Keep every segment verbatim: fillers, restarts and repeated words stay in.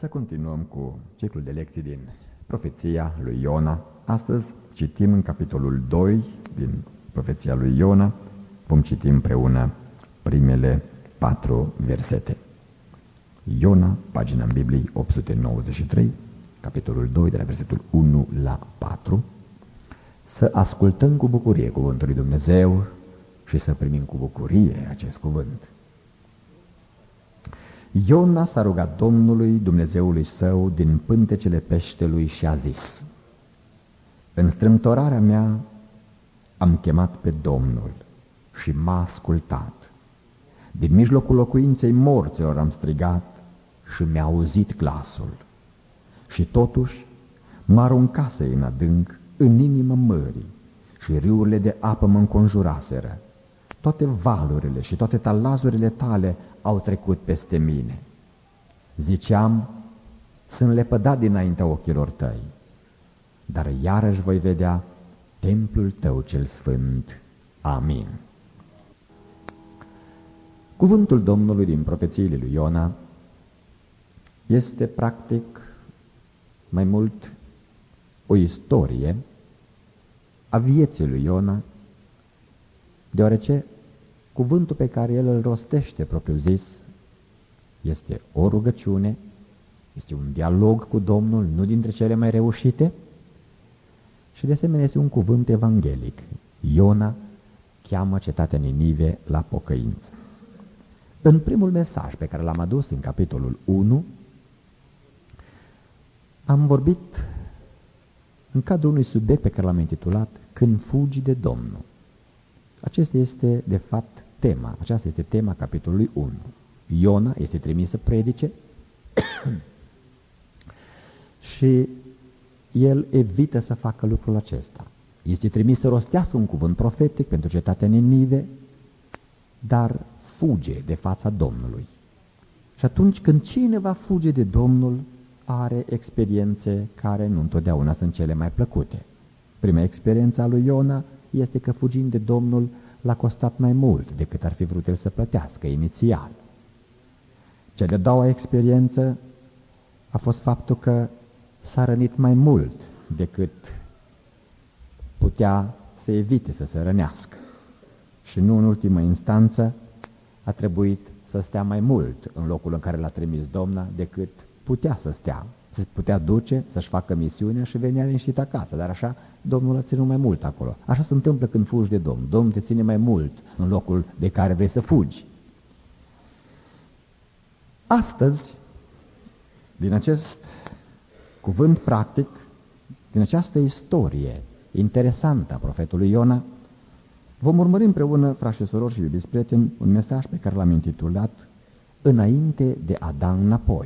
Să continuăm cu ciclul de lecții din profeția lui Iona. Astăzi citim în capitolul doi din profeția lui Iona. Vom citi împreună primele patru versete. Iona, pagina în Biblie opt sute nouăzeci și trei, capitolul doi, de la versetul unu la patru. Să ascultăm cu bucurie cuvântul lui Dumnezeu și să primim cu bucurie acest cuvânt. Iona s-a rugat Domnului, Dumnezeului său, din pântecele peștelui și a zis: în strâmtorarea mea am chemat pe Domnul și m-a ascultat. Din mijlocul locuinței morților am strigat și mi-a auzit glasul. Și totuși mă aruncase în adânc, în inima mării, și râurile de apă mă înconjuraseră. Toate valurile și toate talazurile tale au trecut peste mine. Ziceam, sunt lepădat dinaintea ochilor tăi, dar iarăși voi vedea templul tău cel sfânt. Amin. Cuvântul Domnului din profețiile lui Iona este practic mai mult o istorie a vieții lui Iona, deoarece cuvântul pe care el îl rostește propriu-zis este o rugăciune, este un dialog cu Domnul, nu dintre cele mai reușite, și de asemenea este un cuvânt evanghelic. Iona cheamă cetatea Ninive la pocăință. În primul mesaj pe care l-am adus în capitolul unu, am vorbit în cadrul unui subiect pe care l-am intitulat Când fugi de Domnul. Acesta este, de fapt, tema. Aceasta este tema capitolului unu. Iona este trimis să predice și el evită să facă lucrul acesta. Este trimis să rostească un cuvânt profetic pentru cetatea Ninive, dar fuge de fața Domnului. Și atunci când cineva fuge de Domnul, are experiențe care nu întotdeauna sunt cele mai plăcute. Prima experiență a lui Iona este că fugind de Domnul l-a costat mai mult decât ar fi vrut el să plătească inițial. Cea de-a doua experiență a fost faptul că s-a rănit mai mult decât putea să evite să se rănească. Și nu în ultimă instanță a trebuit să stea mai mult în locul în care l-a trimis Domnul decât putea să stea. Se putea duce să-și facă misiunea și venea liniștit acasă, dar așa Domnul a ținut mai mult acolo. Așa se întâmplă când fugi de Domnul. Domnul te ține mai mult în locul de care vrei să fugi. Astăzi, din acest cuvânt practic, din această istorie interesantă a profetului Iona, vom urmări împreună, frați și surori și iubiți prieteni, un mesaj pe care l-am intitulat Înainte de a da înapoi.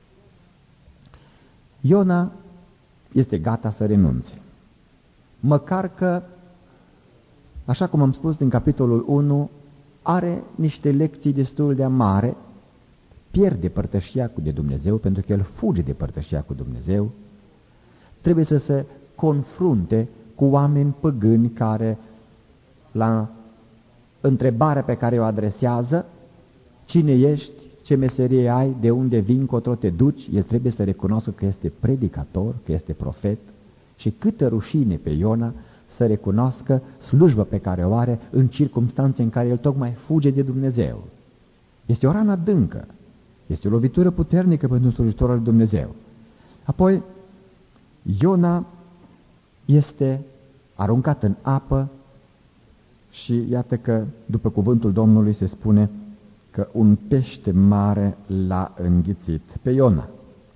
Iona este gata să renunțe. Măcar că, așa cum am spus din capitolul unu, are niște lecții destul de amare, pierde părtășia cu de Dumnezeu pentru că el fuge de părtășia cu Dumnezeu, trebuie să se confrunte cu oameni păgâni care, la întrebarea pe care o adresează, cine ești, ce meserie ai, de unde vii, încotro te duci, el trebuie să recunoască că este predicator, că este profet, și câtă rușine pe Iona să recunoască slujba pe care o are în circumstanțe în care el tocmai fuge de Dumnezeu. Este o rană adâncă, este o lovitură puternică pentru slujitorul lui Dumnezeu. Apoi, Iona este aruncat în apă și iată că, după cuvântul Domnului, se spune că un pește mare l-a înghițit pe Iona.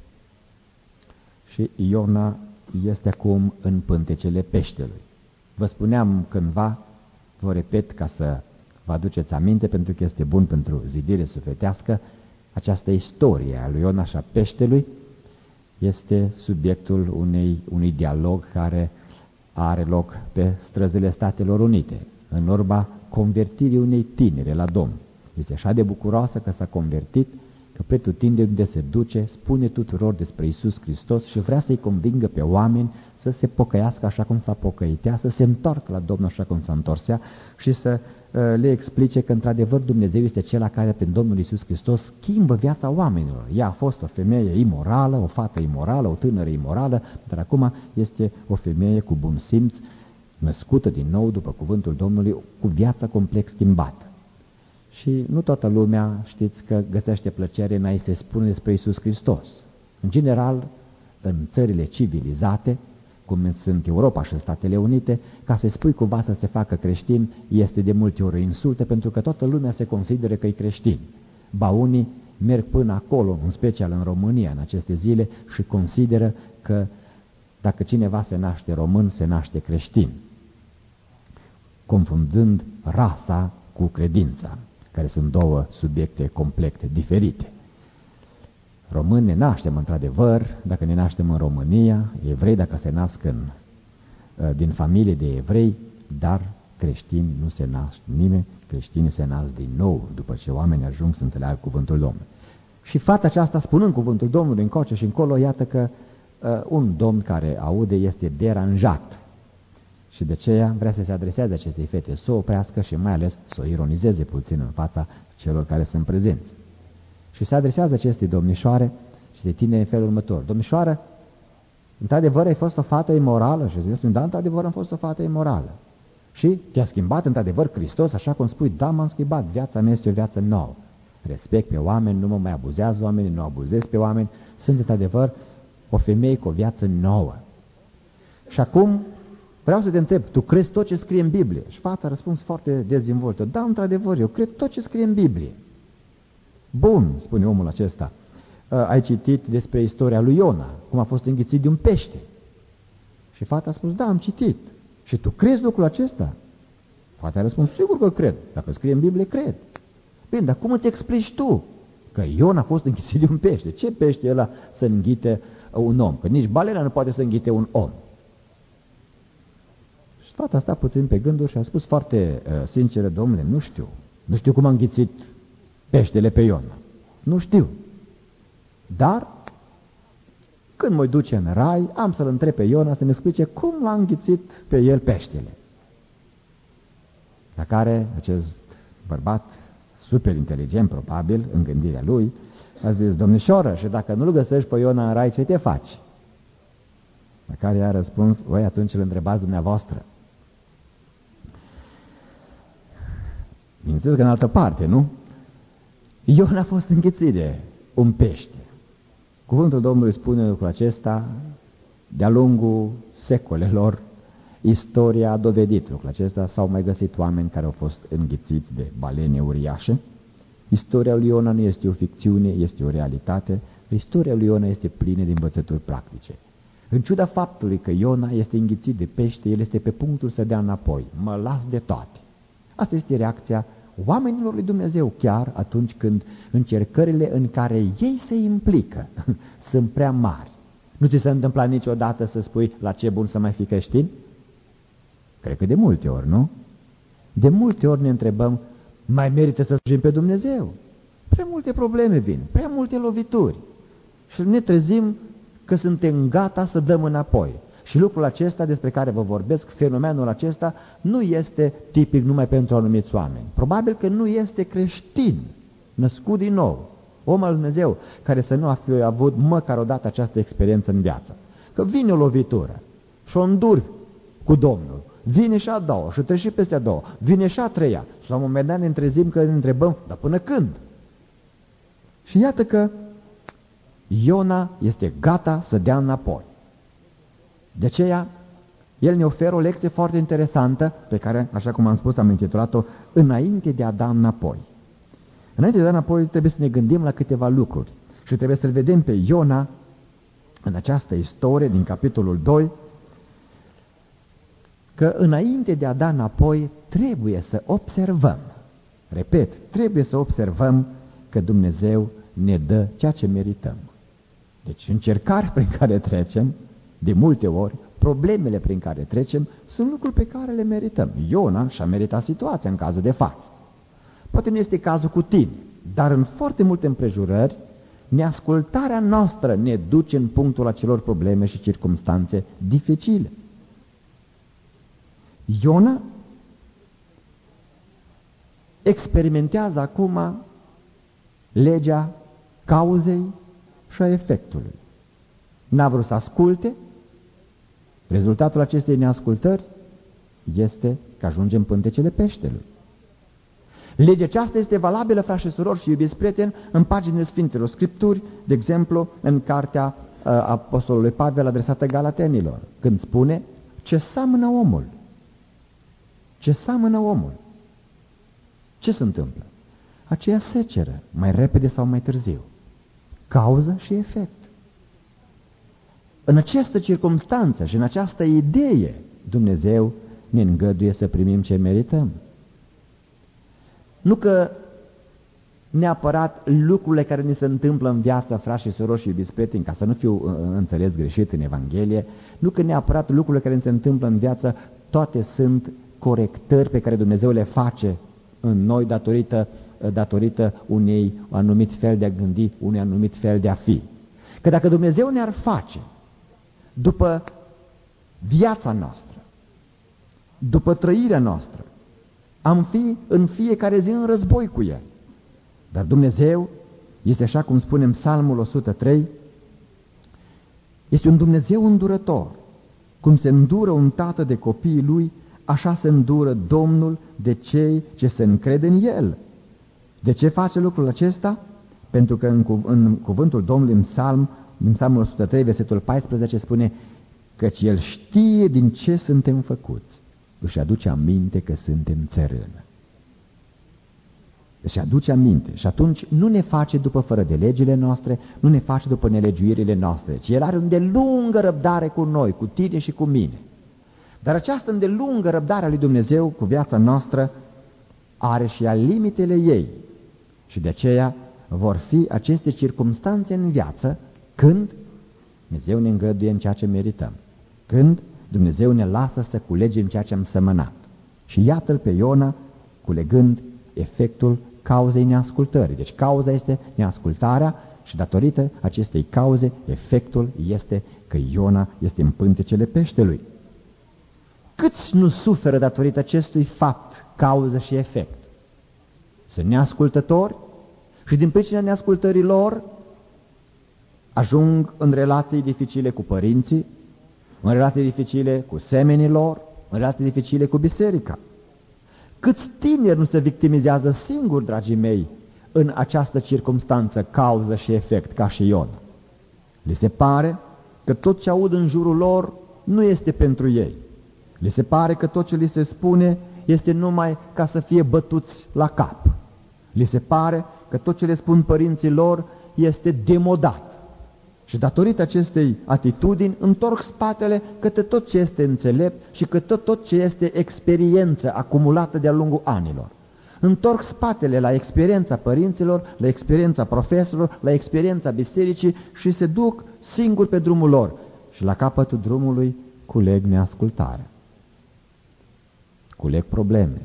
Și Iona este acum în pântecele peștelui. Vă spuneam cândva, vă repet ca să vă aduceți aminte, pentru că este bun pentru zidire sufletească, această istorie a lui Iona și a peștelui este subiectul unei, unui dialog care are loc pe străzile Statelor Unite, în urma convertirii unei tinere la Domn. Este așa de bucuroasă că s-a convertit, că pretutindeni unde se duce, spune tuturor despre Iisus Hristos și vrea să-i convingă pe oameni să se pocăiască așa cum s-a pocăit ea, să se întoarcă la Domnul așa cum s-a întors ea și să le explice că într-adevăr Dumnezeu este Cel care prin Domnul Iisus Hristos schimbă viața oamenilor. Ea a fost o femeie imorală, o fată imorală, o tânără imorală, dar acum este o femeie cu bun simț, născută din nou după cuvântul Domnului, cu viața complet schimbată. Și nu toată lumea, știți că găsește plăcere în a-i se spune despre Iisus Hristos. În general, în țările civilizate, cum sunt Europa și Statele Unite, ca să spui cumva să se facă creștin, este de multe ori o insultă, pentru că toată lumea se consideră că e creștin. Ba unii merg până acolo, în special în România, în aceste zile, și consideră că dacă cineva se naște român, se naște creștin, confundând rasa cu credința, care sunt două subiecte complet diferite. Români ne naștem într-adevăr, dacă ne naștem în România, evrei dacă se nasc în, din familie de evrei, dar creștini nu se nasc nimeni, creștinii se nasc din nou, după ce oamenii ajung să înțeleagă cuvântul Domnului. Și fata aceasta, spunând cuvântul Domnului încoace și încolo, iată că uh, un domn care aude este deranjat. Și de aceea vrea să se adreseze acestei fete, să o oprească și mai ales să o ironizeze puțin în fața celor care sunt prezenți. Și se adresează acestei domnișoare și se tine în felul următor. Domnișoară, într-adevăr ai fost o fată imorală? Și zice, da, într-adevăr am fost o fată imorală. Și te-a schimbat într-adevăr Hristos, așa cum spui, da, m-am schimbat, viața mea este o viață nouă. Respect pe oameni, nu mă mai abuzează oamenii, nu abuzez pe oameni, sunt într-adevăr o femeie cu o viață nouă. Și acum vreau să te întreb, tu crezi tot ce scrie în Biblie? Și fata a răspuns foarte dezvoltă, da, într-adevăr, eu cred tot ce scrie în Biblie. Bun, spune omul acesta, ai citit despre istoria lui Iona, cum a fost înghițit de un pește. Și fata a spus, da, am citit. Și tu crezi lucrul acesta? Fata a răspuns, sigur că cred, dacă scrie în Biblie, cred. Bine, dar cum îți explici tu că Iona a fost înghițit de un pește? Ce pește e ăla să înghite un om? Că nici balena nu poate să înghite un om. Și fata a stat puțin pe gânduri și a spus foarte uh, sinceră, domnule, nu știu, nu știu cum a înghițit peștele pe Iona. Nu știu. Dar, când mă duce în rai, am să-l întreb pe Iona să ne explice cum l-a înghițit pe el peștele. La care acest bărbat, super inteligent probabil, în gândirea lui, a zis, domnișoară, și dacă nu-l găsești pe Iona în rai, ce te faci? La care i-a răspuns, voi atunci îl întrebați dumneavoastră. Mințiți că în altă parte, nu? Iona a fost înghițit de un pește. Cuvântul Domnului spune lucrul acesta, de-a lungul secolelor, istoria a dovedit lucrul acesta, s-au mai găsit oameni care au fost înghițiți de balene uriașe. Istoria lui Iona nu este o ficțiune, este o realitate. Istoria lui Iona este plină de învățături practice. În ciuda faptului că Iona este înghițit de pește, el este pe punctul să dea înapoi. Mă las de toate. Asta este reacția oamenilor lui Dumnezeu, chiar atunci când încercările în care ei se implică sunt prea mari. Nu ți s-a întâmplat niciodată să spui la ce bun să mai fii creștin? Cred că de multe ori, nu? De multe ori ne întrebăm, mai merită să slujim pe Dumnezeu? Prea multe probleme vin, prea multe lovituri. Și ne trezim că suntem gata să dăm înapoi. Și lucrul acesta despre care vă vorbesc, fenomenul acesta, nu este tipic numai pentru anumiți oameni. Probabil că nu este creștin, născut din nou, om al Dumnezeu, care să nu a fi avut măcar odată această experiență în viață. Că vine o lovitură și o înduri cu Domnul, vine și a doua și trece și peste a doua, vine și a treia și la un moment dat ne întrezim că ne întrebăm, dar până când? Și iată că Iona este gata să dea înapoi. De aceea, el ne oferă o lecție foarte interesantă, pe care, așa cum am spus, am intitulat-o Înainte de a da înapoi. Înainte de a da înapoi, trebuie să ne gândim la câteva lucruri. Și trebuie să-l vedem pe Iona în această istorie din capitolul doi, că înainte de a da înapoi, trebuie să observăm. Repet, trebuie să observăm că Dumnezeu ne dă ceea ce merităm. Deci încercarea prin care trecem, de multe ori, problemele prin care trecem sunt lucruri pe care le merităm. Iona și-a meritat situația în cazul de față. Poate nu este cazul cu tine, dar în foarte multe împrejurări, neascultarea noastră ne duce în punctul acelor probleme și circumstanțe dificile. Iona experimentează acum legea cauzei și a efectului. N-a vrut să asculte. Rezultatul acestei neascultări este că ajungem în pântecele peștelui. Legea aceasta este valabilă, frați și surori și iubiți prieteni, în paginile Sfintelor Scripturi, de exemplu, în cartea uh, Apostolului Pavel adresată Galatenilor, când spune: ce seamănă omul? Ce seamănă omul? Ce se întâmplă? Aceea seceră, mai repede sau mai târziu. Cauză și efect. În această circumstanță și în această idee, Dumnezeu ne îngăduie să primim ce merităm. Nu că neapărat lucrurile care ni se întâmplă în viață, frați și surori și iubiți prieteni, ca să nu fiu uh, înțeles greșit în Evanghelie, nu că neapărat lucrurile care ni se întâmplă în viață, toate sunt corectări pe care Dumnezeu le face în noi datorită, datorită unei anumit fel de a gândi, unui anumit fel de a fi. Că dacă Dumnezeu ne-ar face după viața noastră, după trăirea noastră, am fi în fiecare zi în război cu El. Dar Dumnezeu este, așa cum spunem Psalmul o sută trei, este un Dumnezeu îndurător. Cum se îndură un tată de copiii lui, așa se îndură Domnul de cei ce se încred în El. De ce face lucrul acesta? Pentru că în, cuv în cuvântul Domnului în Psalm, în Psalmul o sută trei, versetul paisprezece, spune: căci El știe din ce suntem făcuți, își aduce aminte că suntem țărână. Își aduce aminte și atunci nu ne face după fără de legile noastre, nu ne face după nelegiuirile noastre, ci El are o îndelungă răbdare cu noi, cu tine și cu mine. Dar această îndelungă răbdare a lui Dumnezeu cu viața noastră are și ea limitele ei. Și de aceea vor fi aceste circumstanțe în viață când Dumnezeu ne îngăduie în ceea ce merităm, când Dumnezeu ne lasă să culegem ceea ce am sămănat. Și iată-l pe Iona culegând efectul cauzei neascultării. Deci cauza este neascultarea și datorită acestei cauze, efectul este că Iona este în pântecele peștelui. Câți nu suferă datorită acestui fapt, cauză și efect? Sunt neascultători și din pricina neascultării lor ajung în relații dificile cu părinții, în relații dificile cu semenii lor, în relații dificile cu biserica. Câți tineri nu se victimizează singuri, dragii mei, în această circumstanță, cauză și efect, ca și Iona? Li se pare că tot ce aud în jurul lor nu este pentru ei. Li se pare că tot ce li se spune este numai ca să fie bătuți la cap. Li se pare că tot ce le spun părinții lor este demodat. Și datorită acestei atitudini întorc spatele către tot ce este înțelept și către tot ce este experiență acumulată de-a lungul anilor. Întorc spatele la experiența părinților, la experiența profesorilor, la experiența bisericii și se duc singuri pe drumul lor. Și la capătul drumului culeg neascultarea. Culeg probleme.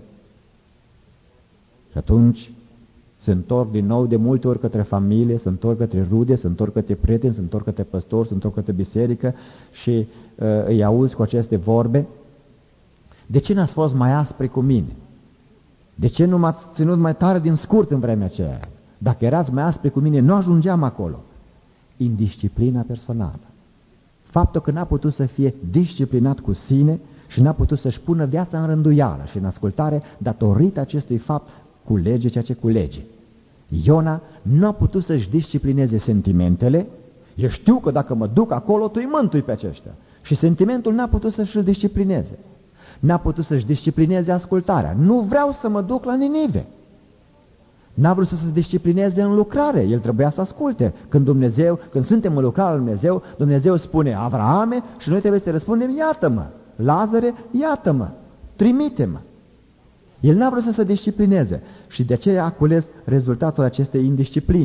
Și atunci se întorc din nou de multe ori către familie, se întorc către rude, se întorc către prieteni, se întorc către păstori, se întorc către biserică și uh, îi auzi cu aceste vorbe. De ce n-ați fost mai aspri cu mine? De ce nu m-ați ținut mai tare din scurt în vremea aceea? Dacă erați mai aspri cu mine, nu ajungeam acolo. Indisciplina personală. Faptul că n-a putut să fie disciplinat cu sine și n-a putut să-și pună viața în rânduială și în ascultare, datorită acestui fapt, culege ceea ce culege. Iona nu a putut să-și disciplineze sentimentele. Eu știu că dacă mă duc acolo, tu îi mântui pe aceștia. Și sentimentul n-a putut să-și disciplineze. N-a putut să-și disciplineze ascultarea. Nu vreau să mă duc la Ninive. N-a vrut să se disciplineze în lucrare. El trebuia să asculte. Când Dumnezeu, când suntem în lucrarea lui Dumnezeu, Dumnezeu spune: Avraame, și noi trebuie să răspundem: iată-mă. Lazare, iată-mă. Trimite-mă. El n-a vrut să se disciplineze și de aceea a cules rezultatul acestei indiscipline.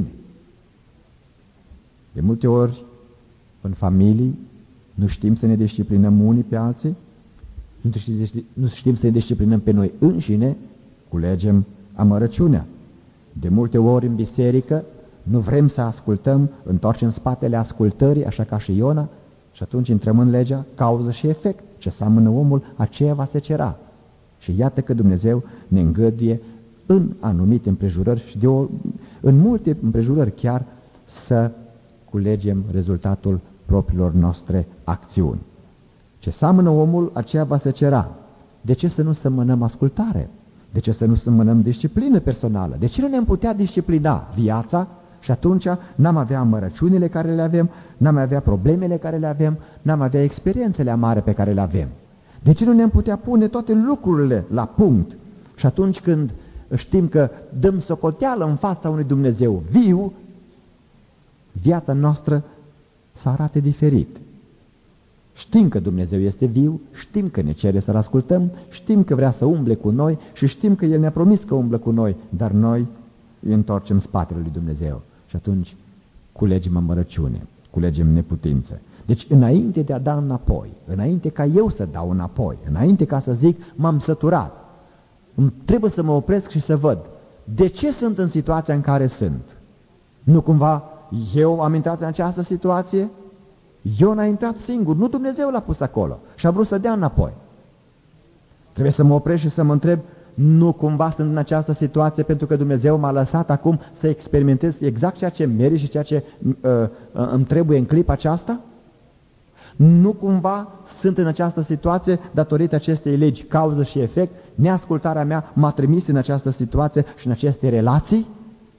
De multe ori, în familii, nu știm să ne disciplinăm unii pe alții, nu știm să ne disciplinăm pe noi înșine, culegem amărăciunea. De multe ori în biserică nu vrem să ascultăm, întoarcem spatele ascultării, așa ca și Iona, și atunci intrăm în legea cauză și efect. Ce seamănă omul, aceea va secera. Și iată că Dumnezeu ne îngăduie în anumite împrejurări și de o, în multe împrejurări chiar să culegem rezultatul propriilor noastre acțiuni. Ce seamănă omul, aceea va secera. De ce să nu semănăm ascultare? De ce să nu semănăm disciplină personală? De ce nu ne-am putea disciplina viața și atunci n-am avea amărăciunile care le avem, n-am avea problemele care le avem, n-am avea experiențele amare pe care le avem? De ce nu ne-am putea pune toate lucrurile la punct? Și atunci când știm că dăm socoteală în fața unui Dumnezeu viu, viața noastră să arate diferit. Știm că Dumnezeu este viu, știm că ne cere să-L ascultăm, știm că vrea să umble cu noi și știm că El ne-a promis că umblă cu noi, dar noi îi întorcem spatele lui Dumnezeu și atunci culegem amărăciune, culegem neputință. Deci înainte de a da înapoi, înainte ca eu să dau înapoi, înainte ca să zic m-am săturat, trebuie să mă opresc și să văd de ce sunt în situația în care sunt. Nu cumva eu am intrat în această situație? Iona a intrat singur, nu Dumnezeu l-a pus acolo și a vrut să dea înapoi. Trebuie să mă opresc și să mă întreb, nu cumva sunt în această situație pentru că Dumnezeu m-a lăsat acum să experimentez exact ceea ce merit și ceea ce uh, uh, îmi trebuie în clipa aceasta? Nu cumva sunt în această situație datorită acestei legi, cauză și efect, neascultarea mea m-a trimis în această situație și în aceste relații?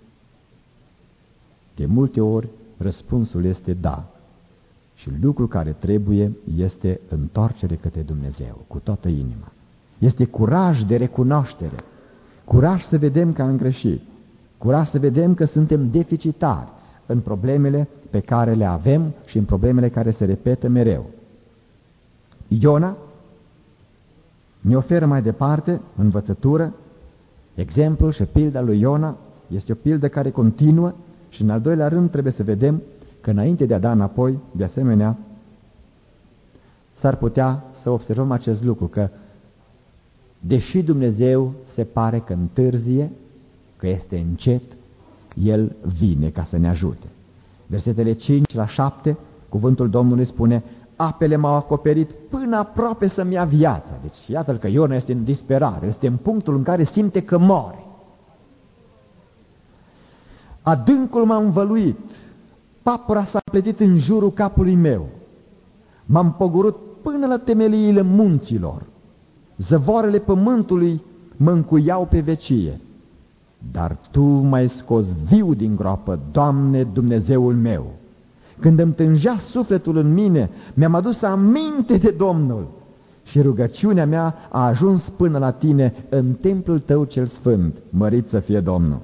De multe ori răspunsul este da. Și lucrul care trebuie este întoarcere către Dumnezeu, cu toată inima. Este curaj de recunoaștere, curaj să vedem că am greșit, curaj să vedem că suntem deficitari în problemele pe care le avem și în problemele care se repetă mereu. Iona ne oferă mai departe învățătură, exemplul și pilda lui Iona este o pildă care continuă și în al doilea rând trebuie să vedem că înainte de a da înapoi, de asemenea, s-ar putea să observăm acest lucru, că deși Dumnezeu se pare că întârzie, că este încet, El vine ca să ne ajute. Versetele cinci la șapte, cuvântul Domnului spune, apele m-au acoperit până aproape să-mi ia viața. Deci iată-l că Iona este în disperare, este în punctul în care simte că moare. Adâncul m-a învăluit, papura s-a pletit în jurul capului meu, m-am pogorât până la temeliile munților, zăvoarele pământului mă încuiau pe vecie, dar Tu m-ai scos viu din groapă, Doamne, Dumnezeul meu. Când îmi tângea sufletul în mine, mi-am adus aminte de Domnul și rugăciunea mea a ajuns până la Tine în templul Tău cel sfânt, mărit să fie Domnul.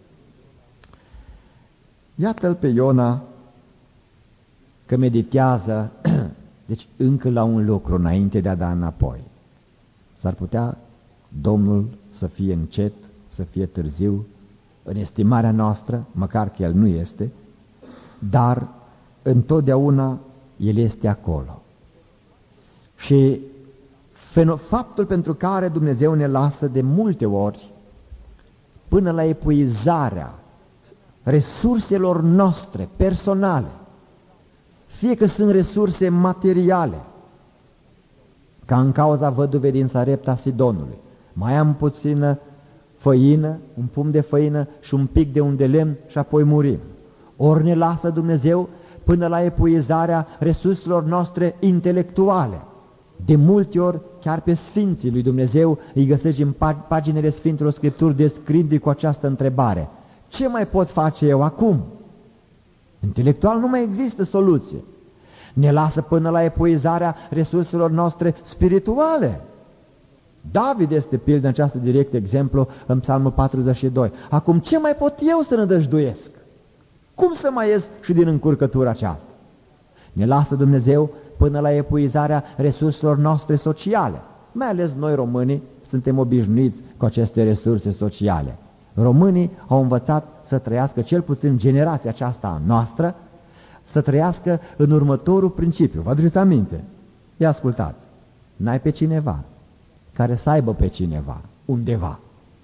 Iată-l pe Iona că meditează, deci încă la un lucru înainte de a da înapoi. S-ar putea Domnul să fie încet, să fie târziu, în estimarea noastră, măcar că El nu este, dar întotdeauna El este acolo. Și faptul pentru care Dumnezeu ne lasă de multe ori până la epuizarea resurselor noastre personale, fie că sunt resurse materiale, ca în cauza văduvei din Sarepta Sidonului, mai am puțină făină, un pumn de făină și un pic de un de lemn și apoi murim. Ori ne lasă Dumnezeu până la epuizarea resurselor noastre intelectuale. De multe ori, chiar pe Sfinții lui Dumnezeu îi găsești în paginile Sfintelor Scripturi descriindu-i cu această întrebare: ce mai pot face eu acum? Intelectual nu mai există soluție. Ne lasă până la epuizarea resurselor noastre spirituale. David este pildă în această direct exemplu în Psalmul patruzeci și doi. Acum ce mai pot eu să nădăjduiesc? Cum să mai ies și din încurcătura aceasta? Ne lasă Dumnezeu până la epuizarea resurselor noastre sociale. Mai ales noi românii suntem obișnuiți cu aceste resurse sociale. Românii au învățat să trăiască, cel puțin generația aceasta a noastră, să trăiască în următorul principiu. Vă aduceți aminte? Ia ascultați. N-ai pe cineva care să aibă pe cineva undeva.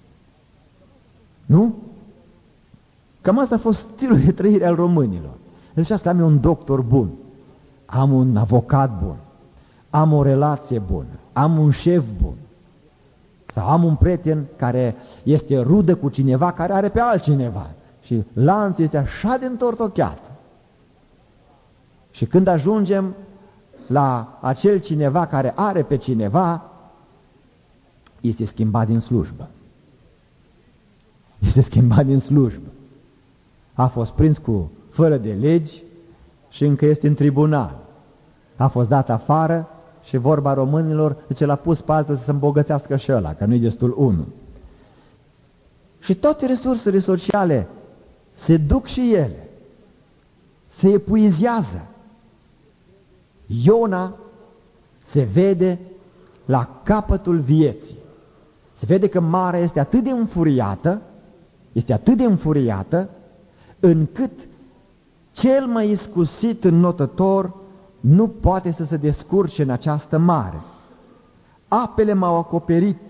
Nu? Cam asta a fost stilul de trăire al românilor. Deci asta am eu un doctor bun, am un avocat bun, am o relație bună, am un șef bun. Sau am un prieten care este rudă cu cineva care are pe altcineva. Și lanțul este așa de întortocheat. Și când ajungem la acel cineva care are pe cineva, este schimbat din slujbă. Este schimbat din slujbă. A fost prins cu fără de legi și încă este în tribunal. A fost dat afară și vorba românilor, zice, l-a pus pe altul să se îmbogățească și ăla, că nu-i destul unul. Și toate resursele sociale se duc și ele, se epuizează. Iona se vede la capătul vieții. Se vede că marea este atât de înfuriată, este atât de înfuriată, încât cel mai iscusit înnotător nu poate să se descurce în această mare. Apele m-au acoperit.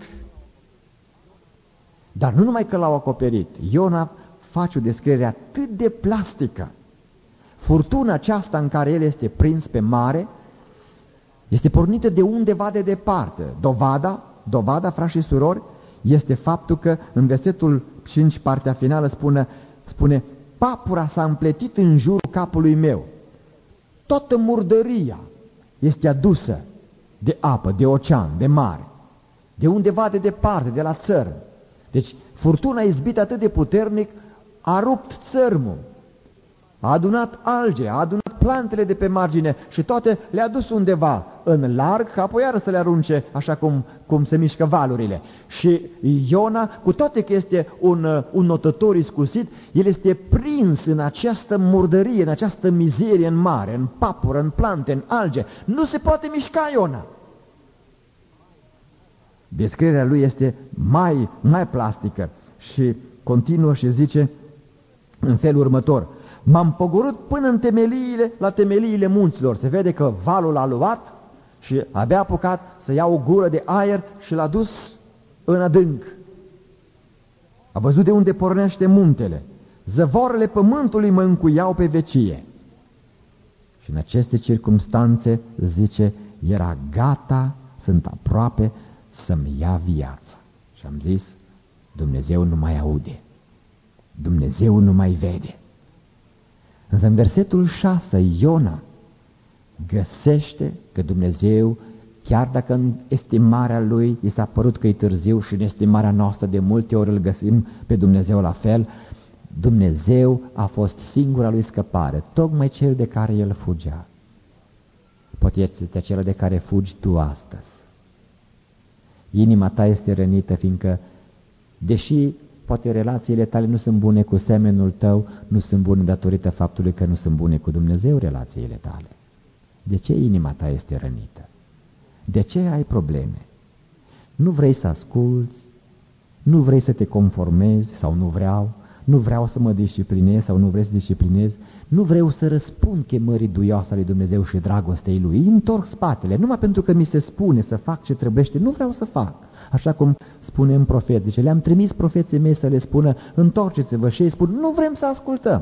Dar nu numai că l-au acoperit, Iona face o descriere atât de plastică. Furtuna aceasta în care el este prins pe mare este pornită de undeva de departe. Dovada, dovada, frați și surori, este faptul că în versetul cinci, partea finală, spune, spune papura s-a împletit în jurul capului meu. Toată murdăria este adusă de apă, de ocean, de mare, de undeva de departe, de la țărm. Deci furtuna izbită atât de puternic a rupt țărmul, a adunat alge, a adunat plantele de pe margine și toate le-a dus undeva în larg, ca apoi iară să le arunce așa cum, cum se mișcă valurile. Și Iona, cu toate că este un, un notător iscusit, el este prins în această murdărie, în această mizerie în mare, în papură, în plante, în alge. Nu se poate mișca Iona. Descrierea lui este mai, mai plastică și continuă și zice în felul următor: m-am pogorât până în temeliile, la temeliile munților. Se vede că valul a luat și abia apucat să ia o gură de aer și l-a dus în adânc. A văzut de unde pornește muntele. Zăvoarele pământului mă încuiau pe vecie. Și în aceste circumstanțe, zice, era gata, sunt aproape să-mi ia viața. Și am zis, Dumnezeu nu mai aude, Dumnezeu nu mai vede. Însă în versetul șase, Iona găsește că Dumnezeu, chiar dacă în estimarea lui i s-a părut că e târziu și în estimarea noastră de multe ori îl găsim pe Dumnezeu la fel, Dumnezeu a fost singura lui scăpare, tocmai cel de care el fugea. Poate este acela de care fugi tu astăzi. Inima ta este rănită, fiindcă, deși poate relațiile tale nu sunt bune cu semenul tău, nu sunt bune datorită faptului că nu sunt bune cu Dumnezeu relațiile tale. De ce inima ta este rănită? De ce ai probleme? Nu vrei să asculți, nu vrei să te conformezi sau nu vreau, nu vreau să mă disciplinez sau nu vrei să disciplinezi, nu vreau să răspund chemării duioase ale Dumnezeu și dragostei Lui. Îi întorc spatele, numai pentru că mi se spune să fac ce trebuiește, nu vreau să fac. Așa cum spune în profet, zice, le-am trimis profeții mei să le spună, întorceți-vă, și ei spun, nu vrem să ascultăm.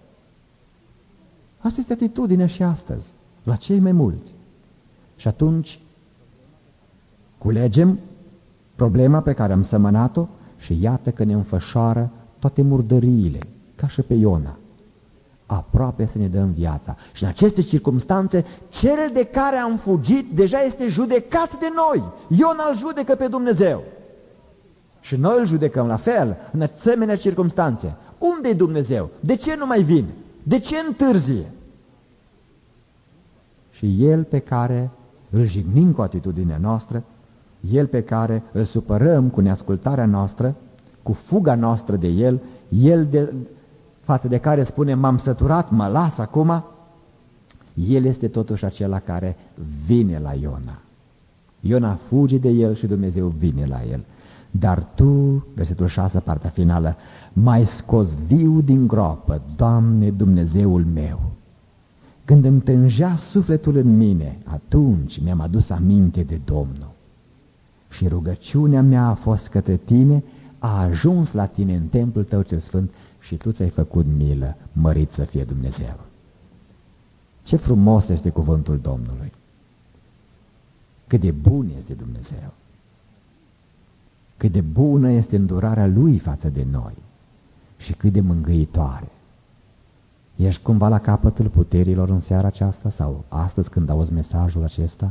Asta este atitudinea și astăzi, la cei mai mulți. Și atunci culegem problema pe care am sămănat-o și iată că ne înfășoară toate murdăriile, ca și pe Iona. Aproape să ne dăm viața. Și în aceste circumstanțe, cel de care am fugit deja este judecat de noi. Iona îl judecă pe Dumnezeu. Și noi îl judecăm la fel, în asemenea circumstanțe. Unde e Dumnezeu? De ce nu mai vine? De ce întârzie? Și El pe care îl jignim cu atitudinea noastră, El pe care îl supărăm cu neascultarea noastră, cu fuga noastră de El, El de, față de care spune, m-am săturat, mă las acum, El este totuși acela care vine la Iona. Iona fuge de El și Dumnezeu vine la el. Dar Tu, versetul șase, partea finală, m-ai scos viu din groapă, Doamne Dumnezeul meu. Când îmi tângea sufletul în mine, atunci mi-am adus aminte de Domnul. Și rugăciunea mea a fost către Tine, a ajuns la Tine în templul Tău cel sfânt și Tu ți-ai făcut milă, mărit să fie Dumnezeu. Ce frumos este cuvântul Domnului! Cât de bun este Dumnezeu! cât de bună este îndurarea Lui față de noi și cât de mângâitoare. Ești cumva la capătul puterilor în seara aceasta sau astăzi când auzi mesajul acesta?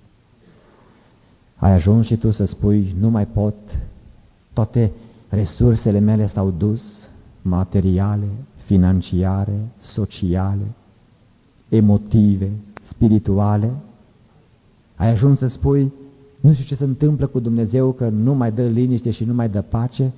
Ai ajuns și tu să spui, nu mai pot, toate resursele mele s-au dus, materiale, financiare, sociale, emotive, spirituale. Ai ajuns să spui, nu știu ce se întâmplă cu Dumnezeu, că nu mai dă liniște și nu mai dă pace?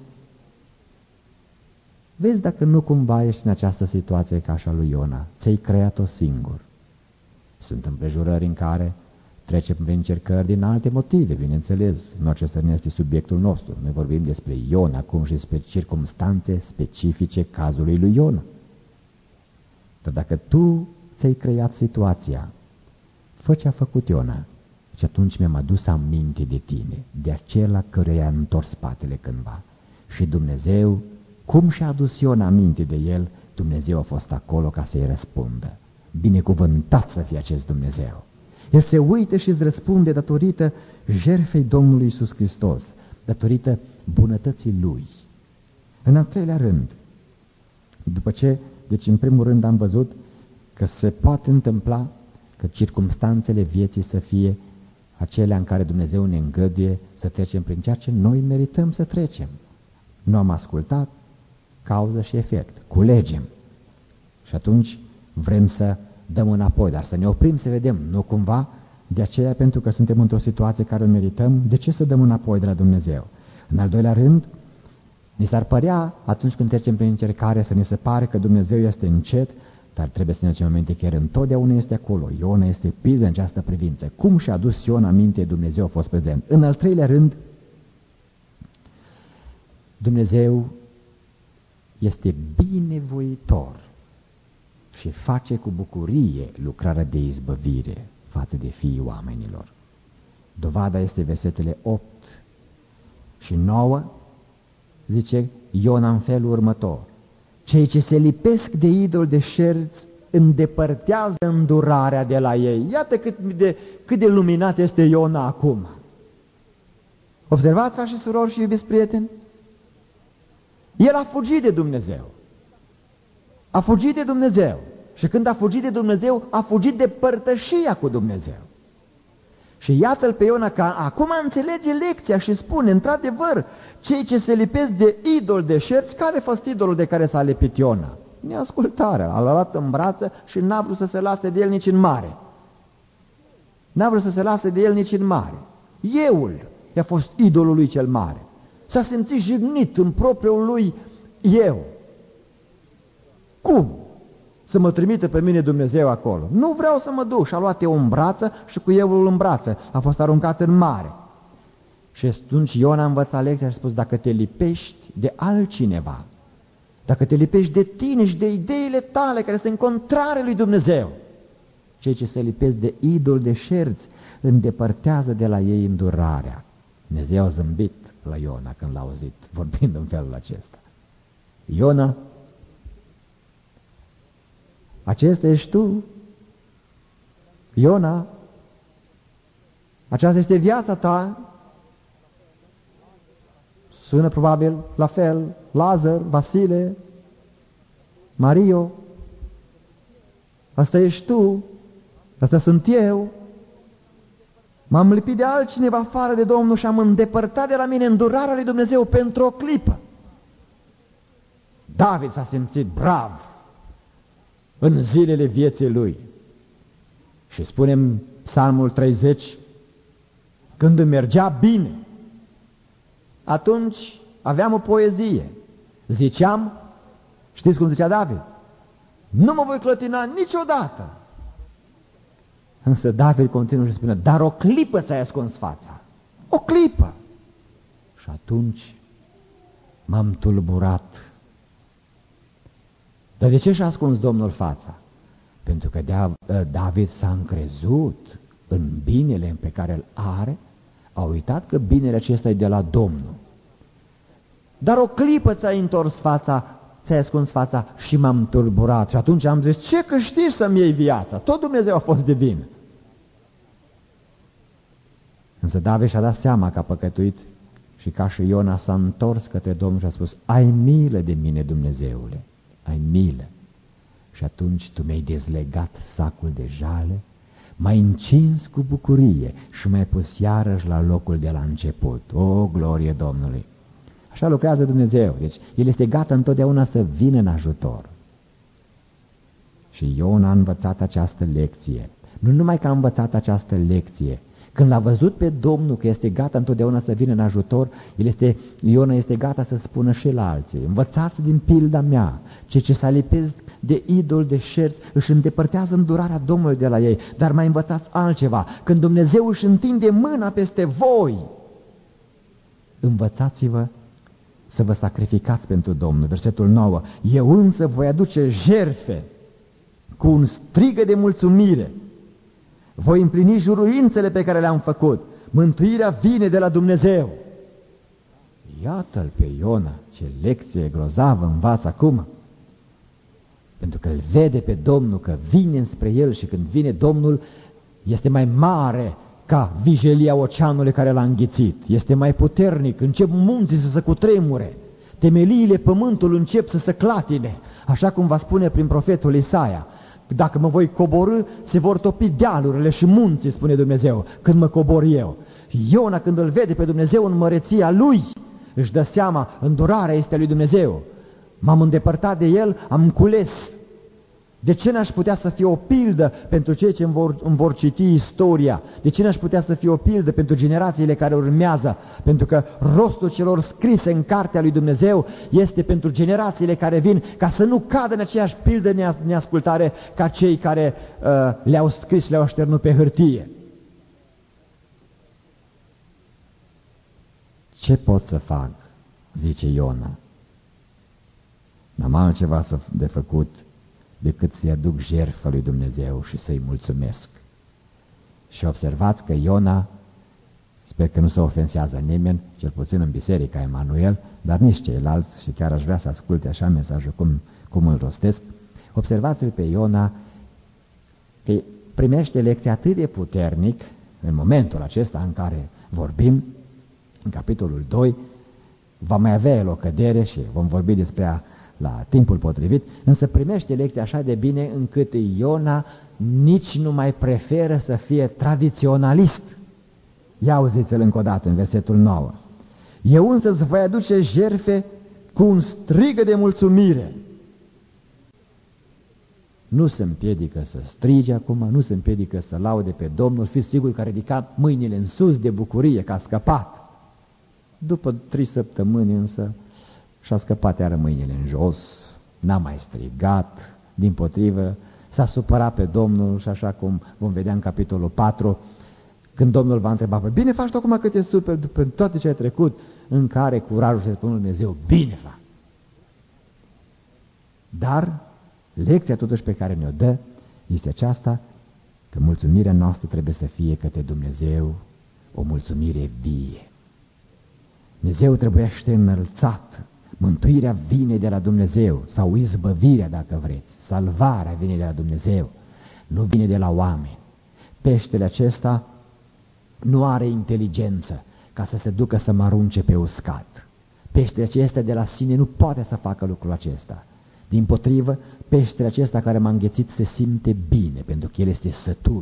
Vezi dacă nu cumva ești în această situație ca așa lui Iona. Ți-ai creat-o singur. Sunt împrejurări în care trecem prin încercări din alte motive, bineînțeles. Nu acesta nu este subiectul nostru. Noi vorbim despre Iona acum și despre circumstanțe specifice cazului lui Iona. Dar dacă tu ți-ai creat situația, fă ce a făcut Iona. Și atunci mi-am adus aminte de tine, de acela căruia am întors spatele cândva. Și Dumnezeu, cum și-a adus Iona aminte de el, Dumnezeu a fost acolo ca să-i răspundă. Binecuvântat să fie acest Dumnezeu! El se uită și îți răspunde datorită jertfei Domnului Iisus Hristos, datorită bunătății Lui. În al treilea rând, după ce, deci în primul rând am văzut că se poate întâmpla că circumstanțele vieții să fie acelea în care Dumnezeu ne îngăduie să trecem prin ceea ce noi merităm să trecem. Nu am ascultat, cauză și efect, culegem. Și atunci vrem să dăm înapoi, dar să ne oprim să vedem, nu cumva, de aceea pentru că suntem într-o situație care o merităm, de ce să dăm înapoi de la Dumnezeu? În al doilea rând, ni s-ar părea, atunci când trecem prin încercare, să ne se pare că Dumnezeu este încet, dar trebuie să ne aducem aminte că El întotdeauna este acolo. Iona este pildă în această privință. Cum și-a adus Iona aminte, Dumnezeu a fost prezent. În al treilea rând, Dumnezeu este binevoitor și face cu bucurie lucrarea de izbăvire față de fiii oamenilor. Dovada este versetele opt și nouă, zice Iona în felul următor: cei ce se lipesc de idol de șerți îndepărtează îndurarea de la ei. Iată cât de, cât de luminat este Iona acum. Observați, frați și surori și iubiți prieteni? El a fugit de Dumnezeu. A fugit de Dumnezeu. Și când a fugit de Dumnezeu, a fugit de părtășia cu Dumnezeu. Și iată-l pe Iona că acum înțelege lecția și spune, într-adevăr, cei ce se lipesc de idol de șerți, care a fost idolul de care s-a lipit Iona? Neascultarea. L-a luat în brață și n-a vrut să se lase de el nici în mare. N-a vrut să se lase de el nici în mare. Euul i-a fost idolul lui cel mare. S-a simțit jignit în propriul lui eu. Cum? Să mă trimite pe mine Dumnezeu acolo. Nu vreau să mă duc. Și-a luat eu în brață și cu euul în brață. A fost aruncat în mare. Și atunci Iona a învățat lecția și a spus, dacă te lipești de altcineva, dacă te lipești de tine și de ideile tale care sunt contrare lui Dumnezeu, cei ce se lipesc de idol de șerți îndepărtează de la ei îndurarea. Dumnezeu a zâmbit la Iona când l-a auzit vorbind în felul acesta. Iona, acesta ești tu? Iona, aceasta este viața ta? Sună probabil la fel Lazar, Vasile, Mario. Asta ești tu, asta sunt eu. M-am lipit de altcineva afară de Domnul și am îndepărtat de la mine îndurarea lui Dumnezeu pentru o clipă. David s-a simțit brav în zilele vieții lui. Și spunem Psalmul treizeci, când îmi mergea bine, atunci aveam o poezie. Ziceam, știți cum zicea David? Nu mă voi clătina niciodată. Însă David continuă și spune, dar o clipă ți-ai ascuns fața. O clipă. Și atunci m-am tulburat. Dar de ce și-a ascuns Domnul fața? Pentru că David s-a încrezut în binele pe care îl are, a uitat că binele acesta e de la Domnul. Dar o clipă ți-ai întors fața, ți-ai ascuns fața și m-am tulburat. Și atunci am zis, ce câștigi să-mi iei viața? Tot Dumnezeu a fost de vină. Însă David și-a dat seama că a păcătuit Și ca și Iona s-a întors către Domnul și a spus: ai milă de mine, Dumnezeule, ai milă. Și atunci tu mi-ai dezlegat sacul de jale, m-ai încins cu bucurie și m-ai pus iarăși la locul de la început. O, glorie Domnului! Așa lucrează Dumnezeu. Deci El este gata întotdeauna să vină în ajutor. Și Iona a învățat această lecție. Nu numai că a învățat această lecție, când l-a văzut pe Domnul că este gata întotdeauna să vină în ajutor, el este, Iona este gata să spună și la alții: învățați din pilda mea, cei ce s-a lipesc de idol, de șerți, își îndepărtează îndurarea Domnului de la ei, dar mai învățați altceva: când Dumnezeu își întinde mâna peste voi, învățați-vă să vă sacrificați pentru Domnul. Versetul nouă: eu însă voi aduce jertfe cu un strigă de mulțumire, voi împlini juruințele pe care le-am făcut, mântuirea vine de la Dumnezeu. Iată-l pe Iona, ce lecție grozavă învață acum, pentru că îl vede pe Domnul că vine spre el și când vine Domnul este mai mare ca vijelia oceanului care l-a înghițit, este mai puternic, încep munții să se cutremure, temeliile pământului încep să se clatine, așa cum va spune prin profetul Isaia: dacă mă voi coborî, se vor topi dealurile și munții, spune Dumnezeu, când mă cobor eu. Iona, când îl vede pe Dumnezeu în măreția lui, își dă seama: îndurarea este a lui Dumnezeu. M-am îndepărtat de el, am cules. De ce n-aș putea să fie o pildă pentru cei ce îmi vor, îmi vor citi istoria? De ce n-aș putea să fie o pildă pentru generațiile care urmează? Pentru că rostul celor scrise în cartea lui Dumnezeu este pentru generațiile care vin, ca să nu cadă în aceeași pildă de neascultare ca cei care uh, le-au scris, le-au așternut pe hârtie. Ce pot să fac? Zice Iona. N-am altceva de făcut decât să-i aduc jertfă lui Dumnezeu și să-i mulțumesc. Și observați că Iona, sper că nu se ofensează nimeni, cel puțin în biserica Emanuel, dar nici ceilalți, și chiar aș vrea să asculte așa mesajul cum, cum îl rostesc, observați-l pe Iona că primește lecția atât de puternic în momentul acesta în care vorbim, în capitolul doi, va mai avea el o cădere și vom vorbi despre ea la timpul potrivit, însă primește lecția așa de bine încât Iona nici nu mai preferă să fie tradiționalist. Ia auziți-l încă o dată în versetul nouă. Eu însă îți voi aduce jertfe cu un strigă de mulțumire. Nu se împiedică să strige acum, nu se împiedică să laude pe Domnul, fiți sigur că a ridicat mâinile în sus de bucurie că a scăpat. După trei săptămâni însă și-a scăpat iară mâinile în jos, n-a mai strigat, dimpotrivă, s-a supărat pe Domnul și așa cum vom vedea în capitolul patru, când Domnul va întreba: păi bine faci tu acum că te superi după toate ce ai trecut, în care curajul să spune Dumnezeu: bine fac. Dar lecția totuși pe care ne-o dă este aceasta, că mulțumirea noastră trebuie să fie către Dumnezeu o mulțumire vie. Dumnezeu trebuiește înălțat. Mântuirea vine de la Dumnezeu, sau izbăvirea, dacă vreți, salvarea vine de la Dumnezeu, nu vine de la oameni. Peștele acesta nu are inteligență ca să se ducă să mă arunce pe uscat. Peștele acesta de la sine nu poate să facă lucrul acesta. Dimpotrivă, peștele acesta care m-a înghețit se simte bine, pentru că el este sătul.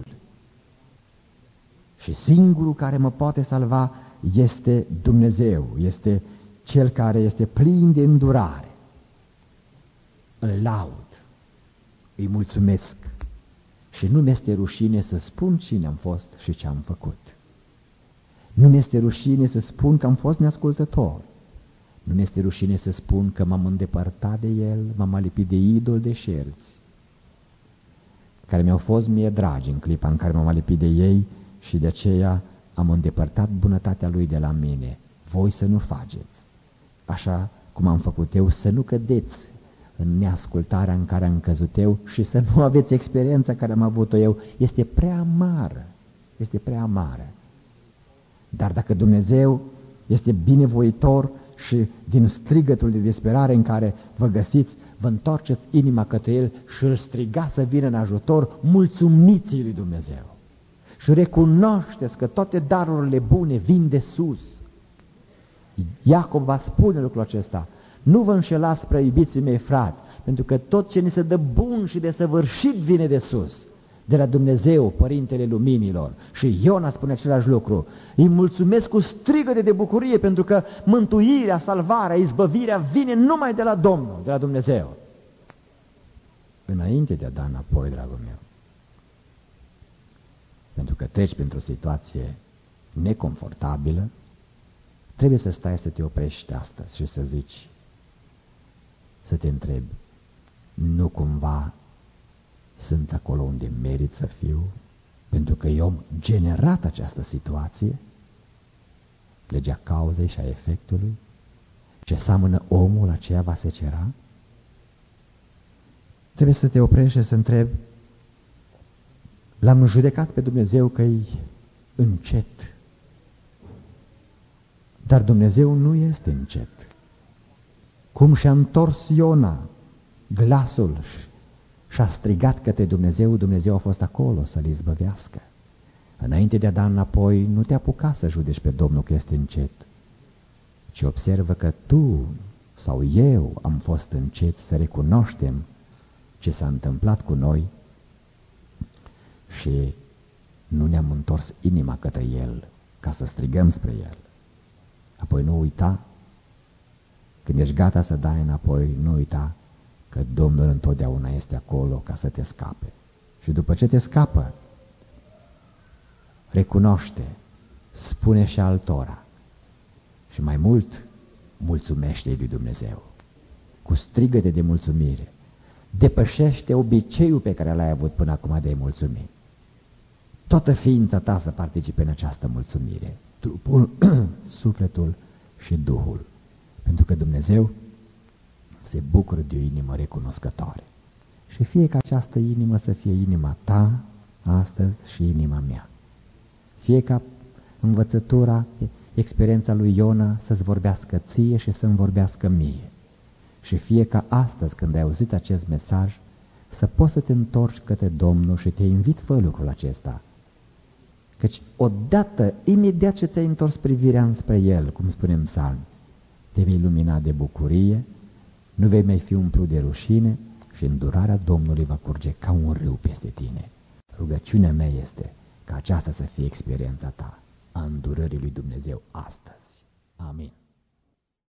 Și singurul care mă poate salva este Dumnezeu, este Cel care este plin de îndurare. Îl laud, îi mulțumesc și nu mi-este rușine să spun cine am fost și ce am făcut. Nu mi-este rușine să spun că am fost neascultător. Nu mi-este rușine să spun că m-am îndepărtat de El, m-am alipit de idol, de șerți, care mi-au fost mie dragi în clipa în care m-am alipit de ei și de aceea am îndepărtat bunătatea Lui de la mine. Voi să nu faceți așa cum am făcut eu, să nu cădeți în neascultarea în care am căzut eu și să nu aveți experiența care am avut-o eu. Este prea amară, este prea amară. Dar dacă Dumnezeu este binevoitor și din strigătul de disperare în care vă găsiți, vă întorceți inima către El și îl strigați să vină în ajutor, mulțumiți lui Dumnezeu și recunoașteți că toate darurile bune vin de sus. Iacov va spune lucrul acesta. Nu vă înșelați, prea iubiții mei frați, pentru că tot ce ni se dă bun și de săvârșit vine de sus, de la Dumnezeu, Părintele Luminilor. Și Iona spune același lucru. Îi mulțumesc cu strigăte de bucurie, pentru că mântuirea, salvarea, izbăvirea vine numai de la Domnul, de la Dumnezeu. Înainte de a da înapoi, dragul meu, pentru că treci printr-o situație neconfortabilă, trebuie să stai să te oprești astăzi și să zici, să te întrebi, nu cumva sunt acolo unde merit să fiu, pentru că eu am generat această situație, legea cauzei și a efectului, ce seamănă omul, aceea va secera? Trebuie să te oprești și să întrebi, l-am judecat pe Dumnezeu că-i încet, dar Dumnezeu nu este încet. Cum și-a întors Iona glasul și-a strigat către Dumnezeu, Dumnezeu a fost acolo să-l izbăvească. Înainte de a da înapoi, nu te apuca să judeci pe Domnul că este încet, ci observă că tu sau eu am fost încet să recunoaștem ce s-a întâmplat cu noi și nu ne-am întors inima către El ca să strigăm spre El. Apoi nu uita, când ești gata să dai înapoi, nu uita că Domnul întotdeauna este acolo ca să te scape. Și după ce te scapă, recunoaște, spune și altora și mai mult, mulțumește lui Dumnezeu cu strigăte de mulțumire. Depășește obiceiul pe care l-ai avut până acum de a-i mulțumi. Toată ființa ta să participe în această mulțumire, trupul, sufletul și Duhul, pentru că Dumnezeu se bucură de o inimă recunoscătoare. Și fie ca această inimă să fie inima ta astăzi și inima mea. Fie ca învățătura, experiența lui Iona să-ți vorbească ție și să-mi vorbească mie. Și fie ca astăzi, când ai auzit acest mesaj, să poți să te întorci către Domnul și te invit, fă lucrul acesta. Căci odată, imediat ce ți-ai întors privirea înspre El, cum spunem în psalm, te vei lumina de bucurie, nu vei mai fi umplut de rușine și îndurarea Domnului va curge ca un râu peste tine. Rugăciunea mea este ca aceasta să fie experiența ta a îndurării lui Dumnezeu astăzi. Amin.